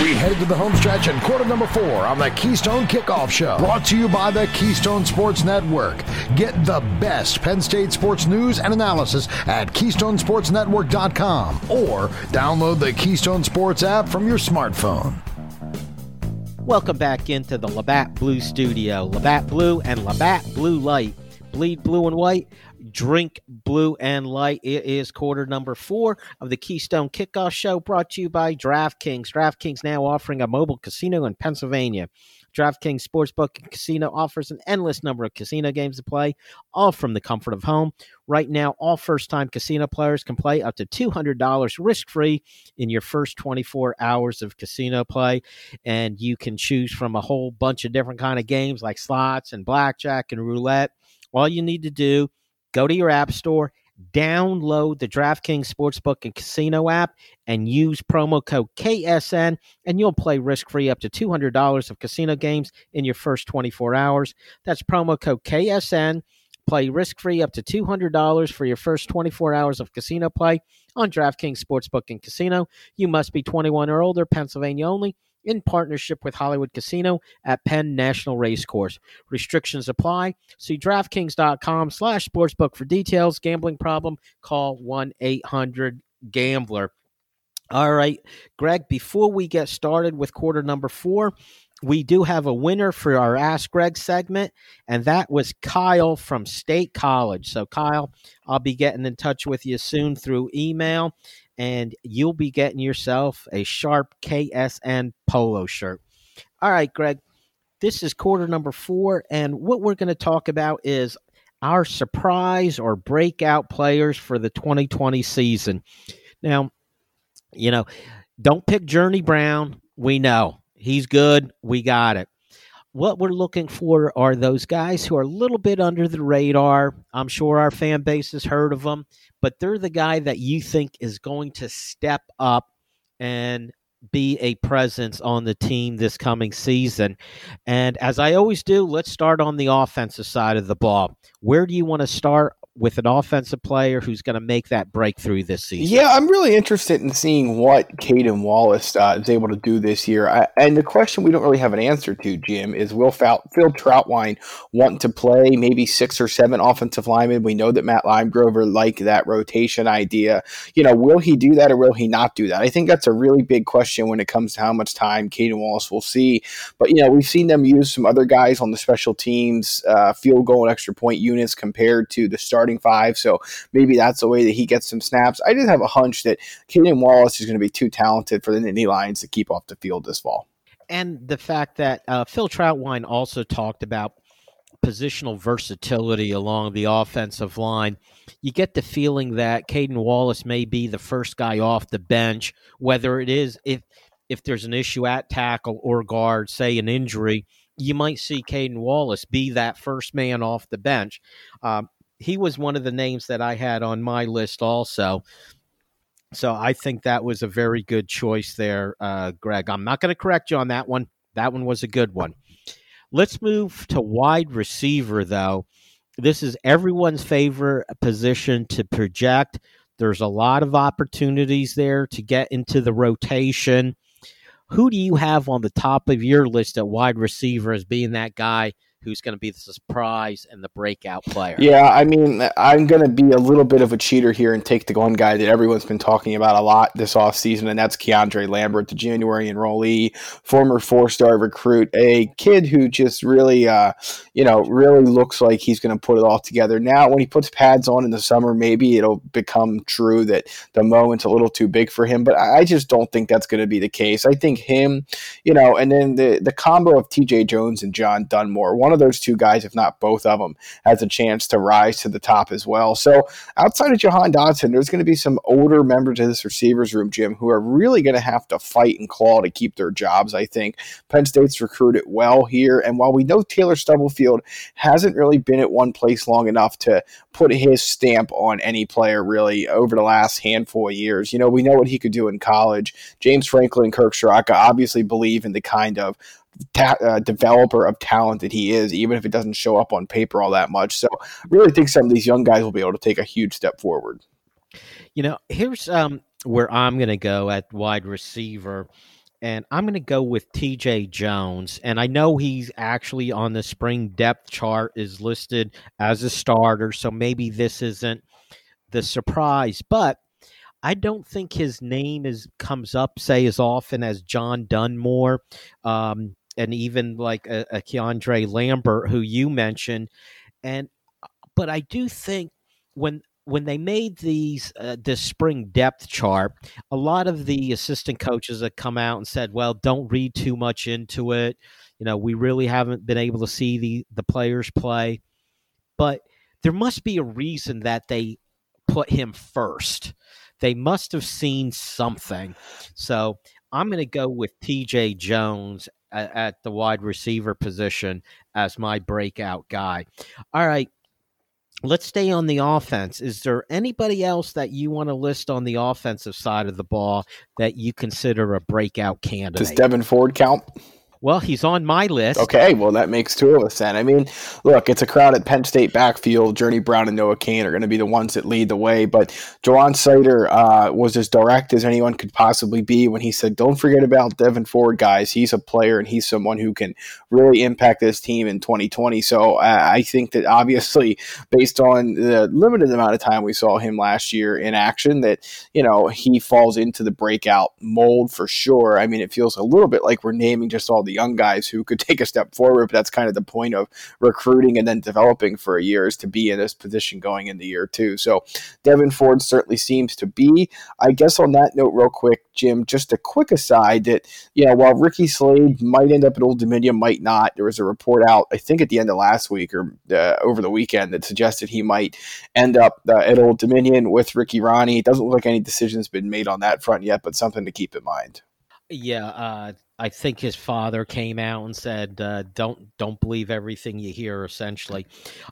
We head to the home stretch in quarter number 4 on the Keystone Kickoff Show, brought to you by the Keystone Sports Network. Get the best Penn State sports news and analysis at KeystoneSportsNetwork.com or download the Keystone Sports app from your smartphone. Welcome back into the Labatt Blue Studio. Labatt Blue and Labatt Blue Light. Bleed blue and white. Drink blue and light. It is quarter number 4 of the Keystone Kickoff Show, brought to you by DraftKings. DraftKings now offering a mobile casino in Pennsylvania. DraftKings Sportsbook and Casino offers an endless number of casino games to play, all from the comfort of home. Right now, all first-time casino players can play up to $200 risk-free in your first 24 hours of casino play, and you can choose from a whole bunch of different kind of games like slots and blackjack and roulette. All you need to do, go to your app store, download the DraftKings Sportsbook and Casino app, and use promo code KSN, and you'll play risk-free up to $200 of casino games in your first 24 hours. That's promo code KSN. Play risk-free up to $200 for your first 24 hours of casino play on DraftKings Sportsbook and Casino. You must be 21 or older, Pennsylvania only, in partnership with Hollywood Casino at Penn National Racecourse. Restrictions apply. See DraftKings.com/sportsbook for details. Gambling problem? Call 1-800-GAMBLER. All right, Greg, before we get started with quarter number 4, we do have a winner for our Ask Greg segment, and that was Kyle from State College. So, Kyle, I'll be getting in touch with you soon through email, and you'll be getting yourself a Sharp KSN polo shirt. All right, Greg, this is quarter number 4, and what we're going to talk about is our surprise or breakout players for the 2020 season. Now, don't pick Journey Brown. We know. He's good. We got it. What we're looking for are those guys who are a little bit under the radar. I'm sure our fan base has heard of them, but they're the guy that you think is going to step up and be a presence on the team this coming season. And as I always do, let's start on the offensive side of the ball. Where do you want to start with an offensive player who's going to make that breakthrough this season? Yeah, I'm really interested in seeing what Caden Wallace is able to do this year. And the question we don't really have an answer to, Jim, is will Phil Trautwein want to play maybe 6 or 7 offensive linemen? We know that Matt Limegrover liked that rotation idea. Will he do that or will he not do that? I think that's a really big question when it comes to how much time Caden Wallace will see. But, we've seen them use some other guys on the special teams, field goal and extra point units compared to the starting 5, so maybe that's the way that he gets some snaps. I just have a hunch that Caden Wallace is going to be too talented for the Nittany Lions to keep off the field this fall. And the fact that Phil Trautwein also talked about positional versatility along the offensive line. You get the feeling that Caden Wallace may be the first guy off the bench, whether it is if there's an issue at tackle or guard, say an injury, you might see Caden Wallace be that first man off the bench. He was one of the names that I had on my list also. So I think that was a very good choice there, Greg. I'm not going to correct you on that one. That one was a good one. Let's move to wide receiver, though. This is everyone's favorite position to project. There's a lot of opportunities there to get into the rotation. Who do you have on the top of your list at wide receiver as being that guy who's going to be the surprise and the breakout player? Yeah, I mean, I'm going to be a little bit of a cheater here and take the one guy that everyone's been talking about a lot this offseason, and that's Keandre Lambert, the January enrollee, former 4-star recruit, a kid who just really, really looks like he's going to put it all together. Now, when he puts pads on in the summer, maybe it'll become true that the moment's a little too big for him, but I just don't think that's going to be the case. I think him, and then the combo of TJ Jones and John Dunmore, one of those two guys, if not both of them, has a chance to rise to the top as well. So outside of Jahan Dotson, there's going to be some older members of this receivers room, Jim, who are really going to have to fight and claw to keep their jobs, I think. Penn State's recruited well here, and while we know Taylor Stubblefield hasn't really been at one place long enough to put his stamp on any player really over the last handful of years, we know what he could do in college. James Franklin and Kirk Straka obviously believe in the kind of developer of talent that he is, even if it doesn't show up on paper all that much. So I really think some of these young guys will be able to take a huge step forward. Here's where I'm going to go at wide receiver. and I'm going to go with TJ Jones. And I know he's actually on the spring depth chart is listed as a starter, so maybe this isn't the surprise, but I don't think his name comes up, say, as often as John Dunmore, and even like a Keandre Lambert, who you mentioned. But I do think when they made this spring depth chart, a lot of the assistant coaches have come out and said, "Well, don't read too much into it. We really haven't been able to see the players play." But there must be a reason that they put him first. They must have seen something. So I'm going to go with TJ Jones at the wide receiver position as my breakout guy. All right. Let's stay on the offense. Is there anybody else that you want to list on the offensive side of the ball that you consider a breakout candidate? Does Devin Ford count? Well, he's on my list. Okay, well, that makes two of us then. I mean, look, it's a crowded Penn State backfield. Journey Brown and Noah Cain are going to be the ones that lead the way, but Jawan Sider was as direct as anyone could possibly be when he said, don't forget about Devin Ford, guys. He's a player, and he's someone who can really impact this team in 2020. So I think that obviously, based on the limited amount of time we saw him last year in action, that, he falls into the breakout mold for sure. I mean, it feels a little bit like we're naming just all the young guys who could take a step forward, but that's kind of the point of recruiting and then developing for a year, is to be in this position going into year two. So Devin Ford certainly seems to be. I guess on that note, real quick, Jim, just a quick aside that, while Ricky Slade might end up at Old Dominion, might not, there was a report out, I think at the end of last week or over the weekend, that suggested he might end up at Old Dominion with Ricky Ronnie. It doesn't look like any decision's been made on that front yet, but something to keep in mind. Yeah, I think his father came out and said, "Don't believe everything you hear." Essentially,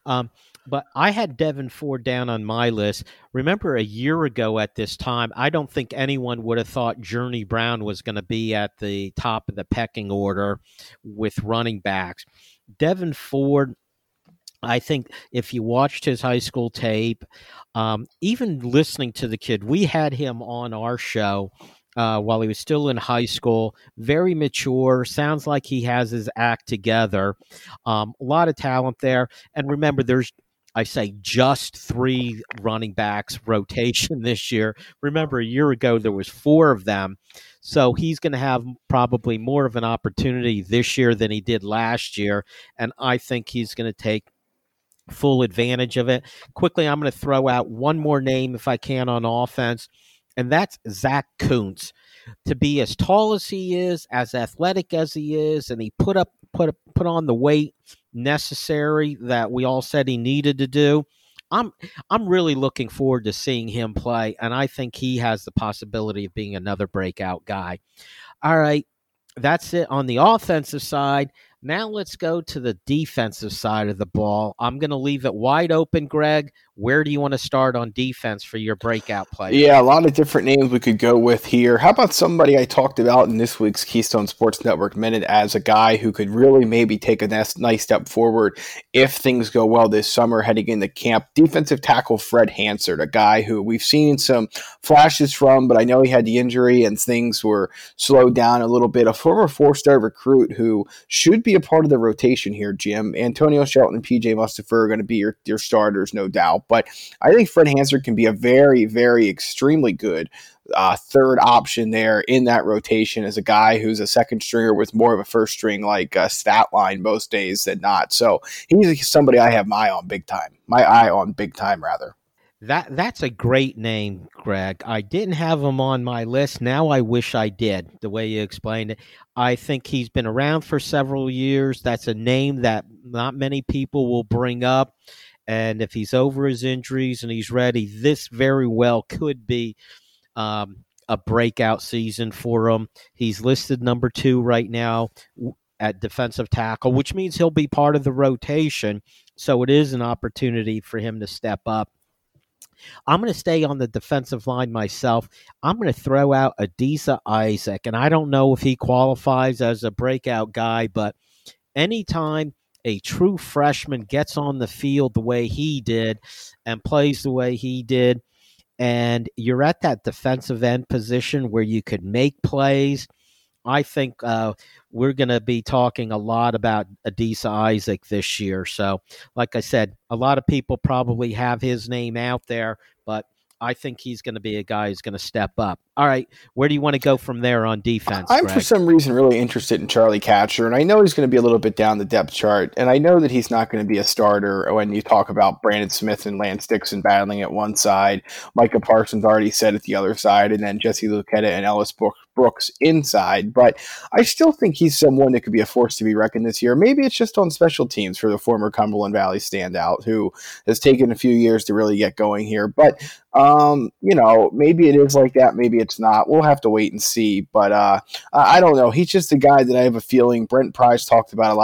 but I had Devin Ford down on my list. Remember, a year ago at this time, I don't think anyone would have thought Journey Brown was going to be at the top of the pecking order with running backs. Devin Ford, I think if you watched his high school tape, even listening to the kid, we had him on our show while he was still in high school. Very mature. Sounds like he has his act together. A lot of talent there. And remember, there's, I say, just 3 running backs rotation this year. Remember, a year ago, there was 4 of them. So he's going to have probably more of an opportunity this year than he did last year. And I think he's going to take full advantage of it. Quickly, I'm going to throw out one more name, if I can, on offense, and that's Zach Kuntz. To be as tall as he is, as athletic as he is, and he put on the weight necessary that we all said he needed to do. I'm really looking forward to seeing him play, and I think he has the possibility of being another breakout guy. All right, that's it on the offensive side. Now let's go to the defensive side of the ball. I'm going to leave it wide open, Greg. Where do you want to start on defense for your breakout player? Yeah, a lot of different names we could go with here. How about somebody I talked about in this week's Keystone Sports Network Minute as a guy who could really maybe take a nice step forward if things go well this summer heading into camp? Defensive tackle Fred Hansard, a guy who we've seen some flashes from, but I know he had the injury and things were slowed down a little bit. A former 4-star recruit who should be a part of the rotation here, Jim. Antonio Shelton and PJ Mustipher are going to be your starters, no doubt. But I think Fred Hansard can be a very, very extremely good third option there in that rotation as a guy who's a second stringer with more of a first string stat line most days than not. So he's somebody I have my eye on big time. That's a great name, Greg. I didn't have him on my list. Now I wish I did, the way you explained it. I think he's been around for several years. That's a name that not many people will bring up. And if he's over his injuries and he's ready, this very well could be a breakout season for him. He's listed number 2 right now at defensive tackle, which means he'll be part of the rotation. So it is an opportunity for him to step up. I'm going to stay on the defensive line myself. I'm going to throw out Adisa Isaac, and I don't know if he qualifies as a breakout guy, but anytime a true freshman gets on the field the way he did and plays the way he did, and you're at that defensive end position where you could make plays, I think we're going to be talking a lot about Adisa Isaac this year. So, like I said, a lot of people probably have his name out there, but I think he's going to be a guy who's going to step up. All right, where do you want to go from there on defense, I'm Greg? for some reason really interested in Charlie Katcher, and I know he's going to be a little bit down the depth chart, and I know that he's not going to be a starter when you talk about Brandon Smith and Lance Dixon battling at one side, Micah Parsons already said at the other side, and then Jesse Luketa and Ellis Brooks inside. But I still think he's someone that could be a force to be reckoned this year. Maybe it's just on special teams for the former Cumberland Valley standout who has taken a few years to really get going here. But maybe it is like that. Maybe it's not. We'll have to wait and see. But I don't know. He's just a guy that I have a feeling Brent Price talked about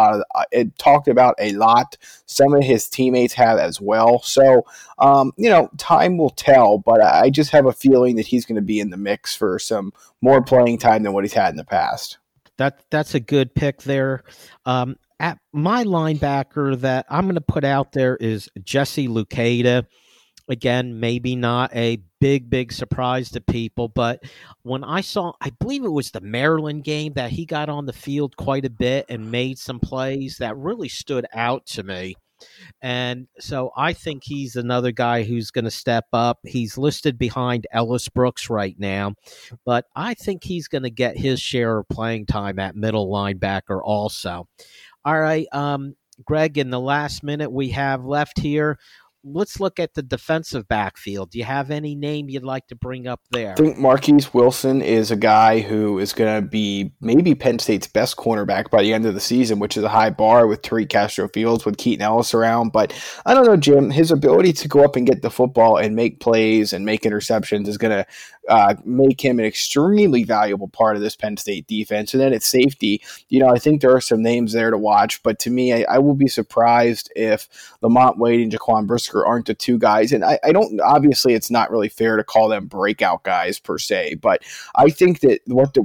a lot. Some of his teammates have as well. So, time will tell. But I just have a feeling that he's going to be in the mix for some more playing time than what he's had in the past. That's a good pick there. At my linebacker that I'm going to put out there is Jesse Luketa. Again, maybe not a big surprise to people, but when I believe it was the Maryland game that he got on the field quite a bit and made some plays that really stood out to me. And so I think he's another guy who's going to step up. He's listed behind Ellis Brooks right now, but I think he's going to get his share of playing time at middle linebacker also. All right, Greg, in the last minute we have left here, let's look at the defensive backfield. Do you have any name you'd like to bring up there? I think Marquise Wilson is a guy who is going to be maybe Penn State's best cornerback by the end of the season, which is a high bar with Tariq Castro-Fields, with Keaton Ellis around. But I don't know, Jim, his ability to go up and get the football and make plays and make interceptions is going to make him an extremely valuable part of this Penn State defense. And then at safety, I think there are some names there to watch, but to me, I will be surprised if Lamont Wade and Jaquan Brisker aren't the two guys. And I don't, obviously it's not really fair to call them breakout guys per se, but I think that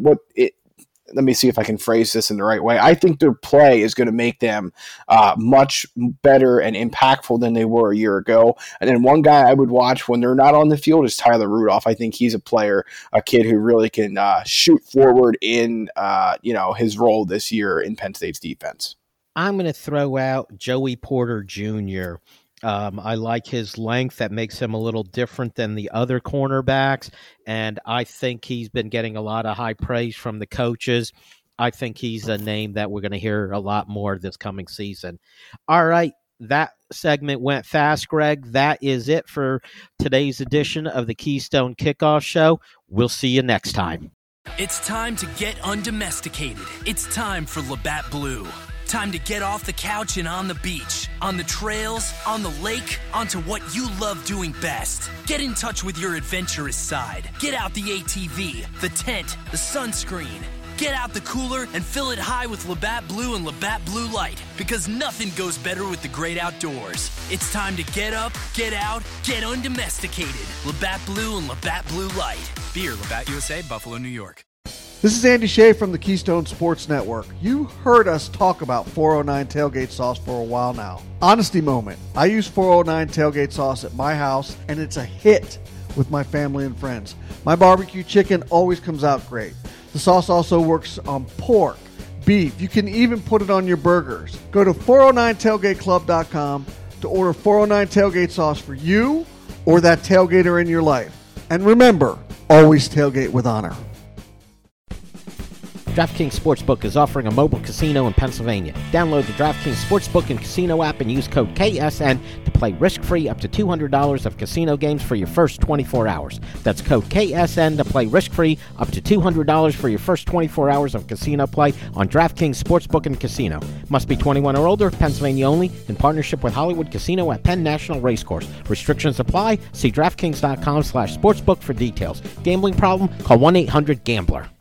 let me see if I can phrase this in the right way. I think their play is going to make them much better and impactful than they were a year ago. And then one guy I would watch when they're not on the field is Tyler Rudolph. I think he's a kid who really can shoot forward in his role this year in Penn State's defense. I'm going to throw out Joey Porter Jr. I like his length. That makes him a little different than the other cornerbacks, and I think he's been getting a lot of high praise from the coaches. I think he's a name that we're going to hear a lot more this coming season. All right, that segment went fast, Greg. That is it for today's edition of the Keystone Kickoff Show. We'll see you next time. It's time to get undomesticated. It's time for Labatt Blue. Time to get off the couch and on the beach, on the trails, on the lake, onto what you love doing best. Get in touch with your adventurous side. Get out the ATV, the tent, the sunscreen. Get out the cooler and fill it high with Labatt Blue and Labatt Blue Light, because nothing goes better with the great outdoors. It's time to get up, get out, get undomesticated. Labatt Blue and Labatt Blue Light. Beer, Labatt USA, Buffalo, New York. This is Andy Shea from the Keystone Sports Network. You heard us talk about 409 tailgate sauce for a while now. Honesty moment. I use 409 tailgate sauce at my house, and it's a hit with my family and friends. My barbecue chicken always comes out great. The sauce also works on pork, beef. You can even put it on your burgers. Go to 409tailgateclub.com to order 409 tailgate sauce for you or that tailgater in your life. And remember, always tailgate with honor. DraftKings Sportsbook is offering a mobile casino in Pennsylvania. Download the DraftKings Sportsbook and Casino app and use code KSN to play risk-free up to $200 of casino games for your first 24 hours. That's code KSN to play risk-free up to $200 for your first 24 hours of casino play on DraftKings Sportsbook and Casino. Must be 21 or older, Pennsylvania only, in partnership with Hollywood Casino at Penn National Racecourse. Restrictions apply. See DraftKings.com/sportsbook for details. Gambling problem? Call 1-800-GAMBLER.